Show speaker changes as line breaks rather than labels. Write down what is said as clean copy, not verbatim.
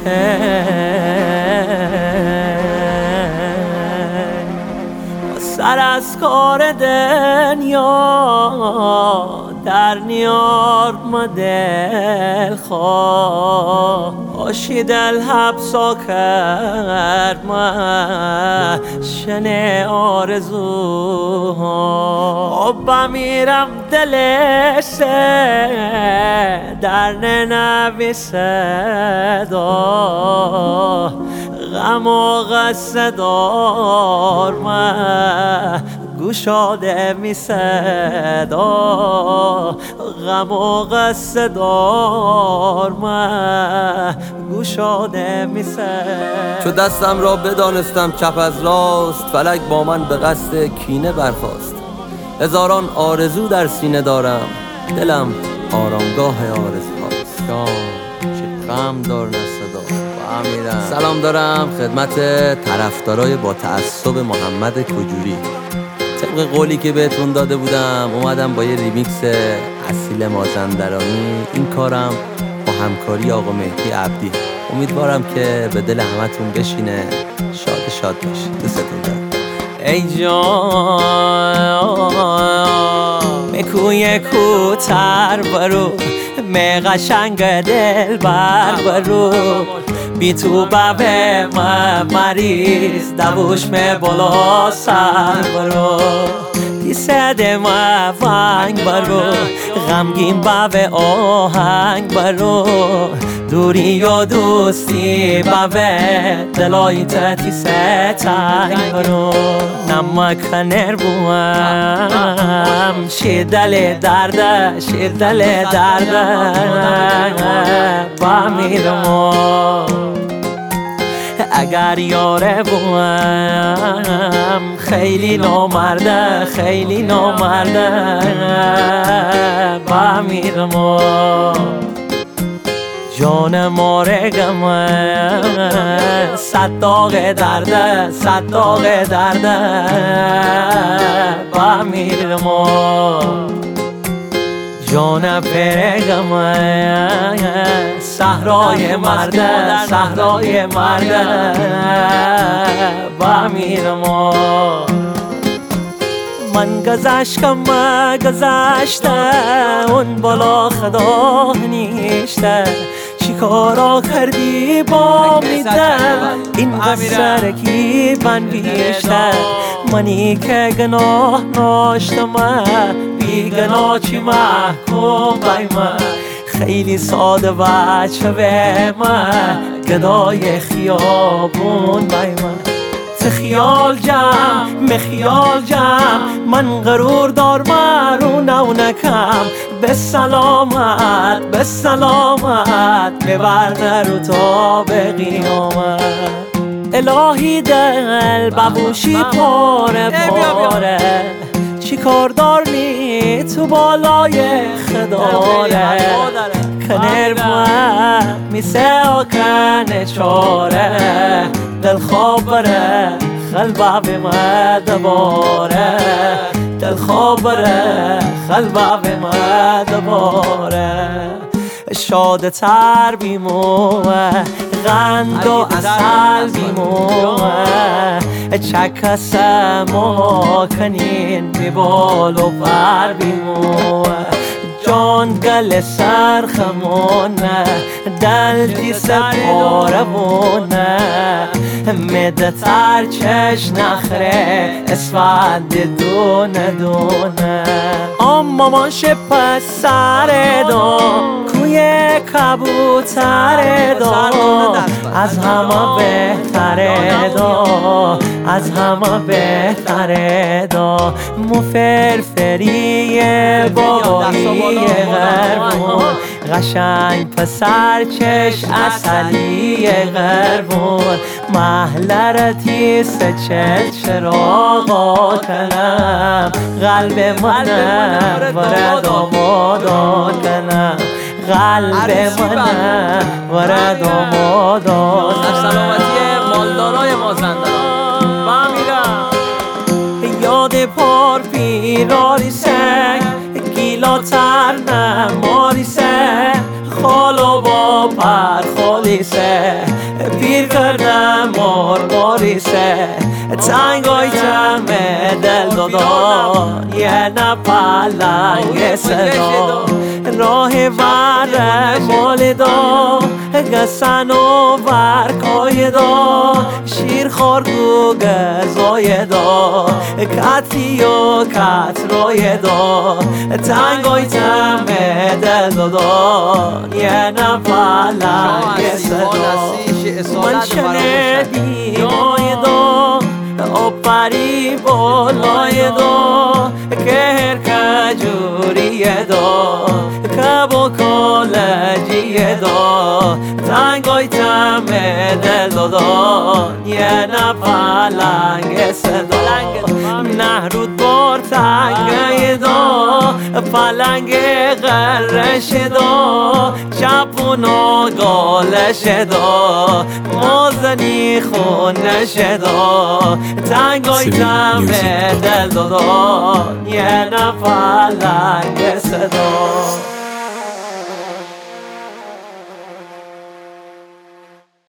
سر از کار دنیا در نیار ما دل خواه آشی دل حبسا کرد ما شن آرزوها بمیرم دلش در ننویسه دا غم و غصه دار من گشاده می صدا غم و غصه دار من گشاده می صدا.
چو دستم را بدانستم چپ از راست فلک با من به قصد کینه برخاست. هزاران آرزو در سینه دارم دلم آرامگاه آرزوهاست. چه غم دار نصدا سلام دارم خدمت طرفدارای با تعصب محمد کجوری. طبق قولی که بهتون داده بودم اومدم با یه ریمیکس اصیل مازندرانی این کارم با همکاری آقا مهدی عبدی. امیدوارم که به دل همتون بشینه. شاد باشید. دوستتون دارم.
ای جان میکوی کوتر برو می قشنگ دل برو بی تو به مریض دوش می بالا سر برو دیسد ما ونگ برو غمگین به آهنگ برو دوری یا دوستی به دلای تتی ستنگ برو نمک نربوم شدل درده با میرم اگر یاره بوم خیلی نامرده با میرم جان مارگم صد داغ درده با میرم جان پرگم صحرای مرده با میرم من گذشتم گذشته اون بالا خدا نیشته چی کارا کردی با میدم این قصر کی من بیشتر منی که گناه ناشتم بی گناه چی محکوم بای من خیلی ساده بچه به من گدای خیابون بای من خیال جمع من غرور دار مرو نونکم به سلامت ببر رو تا به قیامت الهی دل ببوشی پاره چی کار دارنی تو بالای خداره کنر من میسه و کنه چاره دل خواب بره خلبه به ما دوباره دل خواب بره خلبه به ما دوباره شاده تر بیموه غند و اصل بیموه چک سما کنین بی بال و پر بیموه جان گل سرخمونه دل دیس پارمونه مده تر چش نخره اسفند دونه اما ما شپس سر دا کوی کبوتر دا از همه بهتره دا مفرفری بابایی غربون قشنگ پسر چش اصلی غربون محلرتی سچل چراغا کنم قلب منم ورد آمادا کنم قلب منم ورد آمادا
سلامتی مالدارای مازندران با میرم
یاد پار پیراری سنگ گیلا تر نماری سنگ خالو با پر خالی سنگ میسه تنگای تم دل دادان یه نپلنگ صدا راه ور مال دا گسن و ورکای دا شیر خارگو گزای دا کتی و کت روی دا تنگای تم دل دادان یه نپلنگ صدا من شنیدی مای دا آپری بالای دا که هر کجوریه دا که با کالجیه دا تنگای تم دل دادان یه نپلنگ صدا نهرود بار تنگه دا پلنگ غرش دا چپون و گالش دا مازنی خونش دا تنگای تم دل دادان یه نپلنگ صدا